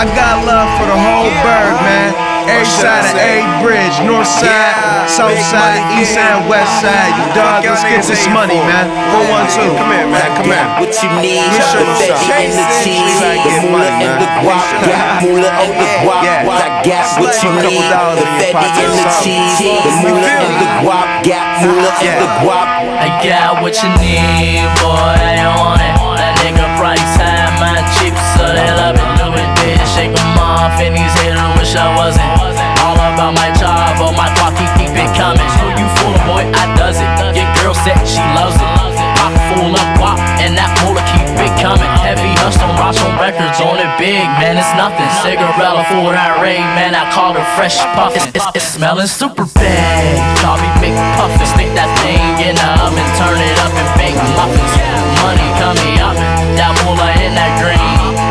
I got love for the whole burg, man. Every side of every bridge, north side, south side, east side, west side. You dog, let's get this money, man. 412. Come here, man. Come here. What you need, Let me the show you Betty and the something. cheese, Like the get moolah money, and the man. guap, got moolah and the guap. Yeah. I got what you Couple need, dollars the in your Betty pocket and or the something. cheese, the moolah and the guap, got moolah and the guap. I got what you need, boy, I want it. That nigga price high, mine cheap, so they love it. Do it, bitch, shake 'em off, and these haters wish I wasn't. All about my job, oh my pocket, keep it coming. Who you fooling, boy? I does it. Your girl said she loves it. Pocket full of guap, and that moolah keep it coming. Heavy hustle, Ross on records on it big, man, it's nothing. Cigarella for that rain, man, I call her fresh puffin'. It's smelling super bad. Call me Big Puffin'. Stick that thing in the oven, turn it up and bake muffins. Money coming up, that moolah in that green.